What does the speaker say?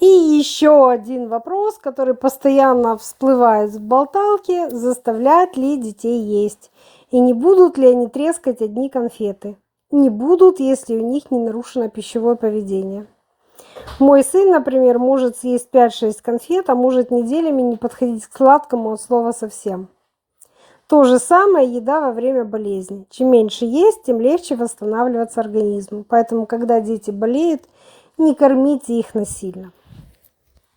И еще один вопрос, который постоянно всплывает в болталке: заставлять ли детей есть? И не будут ли они трескать одни конфеты? Не будут, если у них не нарушено пищевое поведение. Мой сын, например, может съесть 5-6 конфет, а может неделями не подходить к сладкому от слова совсем. То же самое еда во время болезни. Чем меньше есть, тем легче восстанавливаться организму. Поэтому, когда дети болеют, не кормите их насильно.